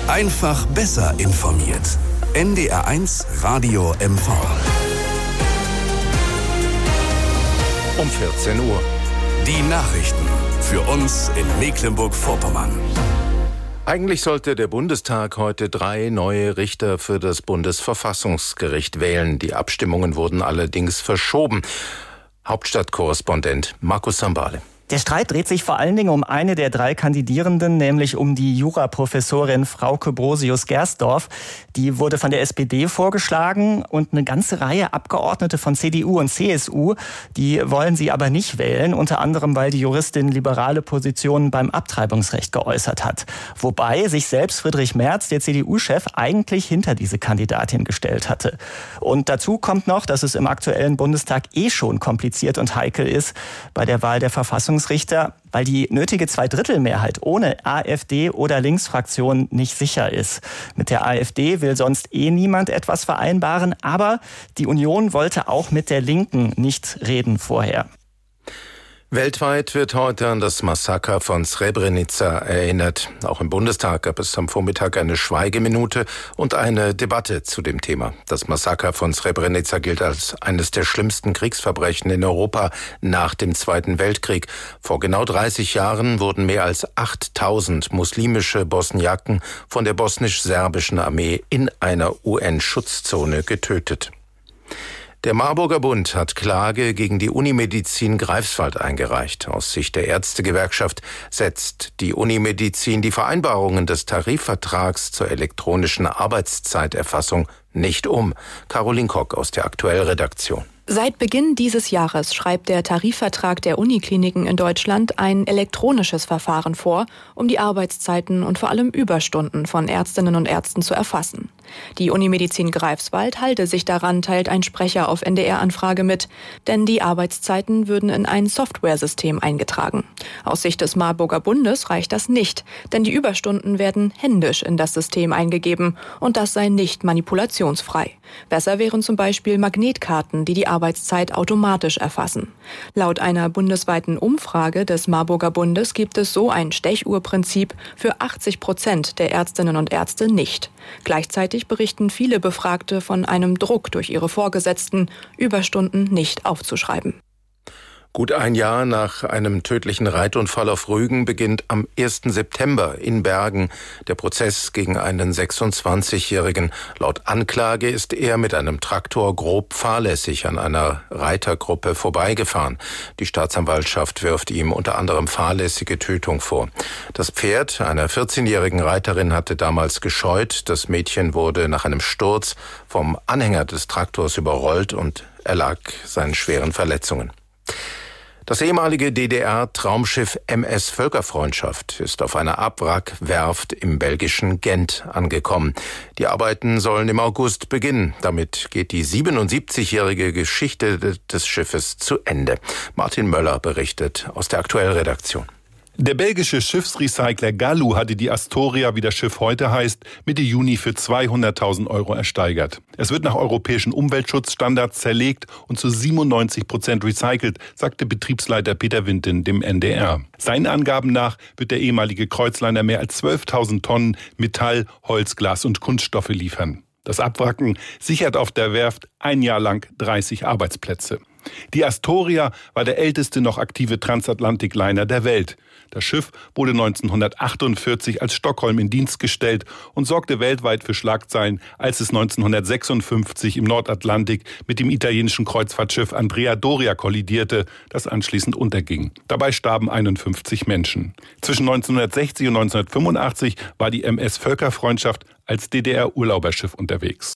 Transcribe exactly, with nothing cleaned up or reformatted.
Einfach besser informiert. N D R eins Radio M V. Um vierzehn Uhr. Die Nachrichten für uns in Mecklenburg-Vorpommern. Eigentlich sollte der Bundestag heute drei neue Richter für das Bundesverfassungsgericht wählen. Die Abstimmungen wurden allerdings verschoben. Hauptstadtkorrespondent Markus Sambale. Der Streit dreht sich vor allen Dingen um eine der drei Kandidierenden, nämlich um die Juraprofessorin Frauke Brosius-Gersdorf. Die wurde von der S P D vorgeschlagen und eine ganze Reihe Abgeordnete von C D U und C S U, die wollen sie aber nicht wählen, unter anderem, weil die Juristin liberale Positionen beim Abtreibungsrecht geäußert hat. Wobei sich selbst Friedrich Merz, der C D U-Chef, eigentlich hinter diese Kandidatin gestellt hatte. Und dazu kommt noch, dass es im aktuellen Bundestag eh schon kompliziert und heikel ist bei der Wahl der Verfassungsrichter, weil die nötige Zweidrittelmehrheit ohne AfD- oder Linksfraktion nicht sicher ist. Mit der AfD will sonst eh niemand etwas vereinbaren, aber die Union wollte auch mit der Linken nicht reden vorher. Weltweit wird heute an das Massaker von Srebrenica erinnert. Auch im Bundestag gab es am Vormittag eine Schweigeminute und eine Debatte zu dem Thema. Das Massaker von Srebrenica gilt als eines der schlimmsten Kriegsverbrechen in Europa nach dem Zweiten Weltkrieg. Vor genau dreißig Jahren wurden mehr als achttausend muslimische Bosniaken von der bosnisch-serbischen Armee in einer U N-Schutzzone getötet. Der Marburger Bund hat Klage gegen die Unimedizin Greifswald eingereicht. Aus Sicht der Ärztegewerkschaft setzt die Unimedizin die Vereinbarungen des Tarifvertrags zur elektronischen Arbeitszeiterfassung nicht um. Caroline Kock aus der Aktuellredaktion. Seit Beginn dieses Jahres schreibt der Tarifvertrag der Unikliniken in Deutschland ein elektronisches Verfahren vor, um die Arbeitszeiten und vor allem Überstunden von Ärztinnen und Ärzten zu erfassen. Die Unimedizin Greifswald halte sich daran, teilt ein Sprecher auf N D R-Anfrage mit, denn die Arbeitszeiten würden in ein Softwaresystem eingetragen. Aus Sicht des Marburger Bundes reicht das nicht, denn die Überstunden werden händisch in das System eingegeben und das sei nicht manipulationsfrei. Besser wären zum Beispiel Magnetkarten, die die Arbeitszeit automatisch erfassen. Laut einer bundesweiten Umfrage des Marburger Bundes gibt es so ein Stechuhrprinzip für achtzig Prozent der Ärztinnen und Ärzte nicht. Gleichzeitig berichten viele Befragte von einem Druck durch ihre Vorgesetzten, Überstunden nicht aufzuschreiben. Gut ein Jahr nach einem tödlichen Reitunfall auf Rügen beginnt am ersten September in Bergen der Prozess gegen einen sechsundzwanzigjährigen. Laut Anklage ist er mit einem Traktor grob fahrlässig an einer Reitergruppe vorbeigefahren. Die Staatsanwaltschaft wirft ihm unter anderem fahrlässige Tötung vor. Das Pferd einer vierzehnjährigen Reiterin hatte damals gescheut. Das Mädchen wurde nach einem Sturz vom Anhänger des Traktors überrollt und erlag seinen schweren Verletzungen. Das ehemalige D D R-Traumschiff M S Völkerfreundschaft ist auf einer Abwrackwerft im belgischen Gent angekommen. Die Arbeiten sollen im August beginnen. Damit geht die siebenundsiebzigjährige Geschichte des Schiffes zu Ende. Martin Möller berichtet aus der Aktuellredaktion. Der belgische Schiffsrecycler Gallo hatte die Astoria, wie das Schiff heute heißt, Mitte Juni für zweihunderttausend Euro ersteigert. Es wird nach europäischen Umweltschutzstandards zerlegt und zu siebenundneunzig Prozent recycelt, sagte Betriebsleiter Peter Winten dem N D R. Seinen Angaben nach wird der ehemalige Kreuzliner mehr als zwölftausend Tonnen Metall, Holz, Glas und Kunststoffe liefern. Das Abwracken sichert auf der Werft ein Jahr lang dreißig Arbeitsplätze. Die Astoria war der älteste noch aktive Transatlantikliner der Welt. Das Schiff wurde neunzehnhundertachtundvierzig als Stockholm in Dienst gestellt und sorgte weltweit für Schlagzeilen, als es neunzehnhundertsechsundfünfzig im Nordatlantik mit dem italienischen Kreuzfahrtschiff Andrea Doria kollidierte, das anschließend unterging. Dabei starben einundfünfzig Menschen. Zwischen neunzehnhundertsechzig und neunzehnhundertfünfundachtzig war die M S Völkerfreundschaft als D D R-Urlauberschiff unterwegs.